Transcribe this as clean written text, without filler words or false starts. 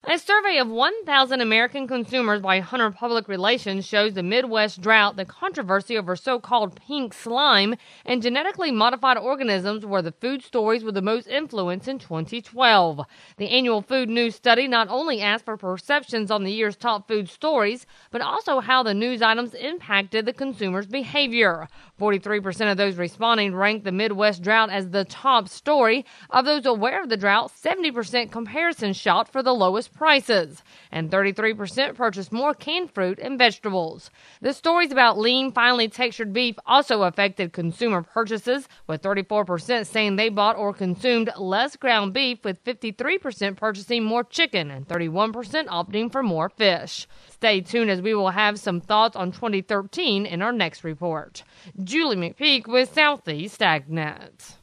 A survey of 1,000 American consumers by Hunter Public Relations shows the Midwest drought, the controversy over so-called pink slime, and genetically modified organisms were the food stories with the most influence in 2012. The annual Food News study not only asked for perceptions on the year's top food stories, but also how the news items impacted the consumer's behavior. 43% of those responding ranked the Midwest drought as the top story. Of those aware of the drought, 70% comparison shopped for the lowest prices, and 33% purchased more canned fruit and vegetables. The stories about lean, finely textured beef also affected consumer purchases, with 34% saying they bought or consumed less ground beef, with 53% purchasing more chicken and 31% opting for more fish. Stay tuned as we will have some thoughts on 2013 in our next report. Julie McPeak with Southeast AgNet.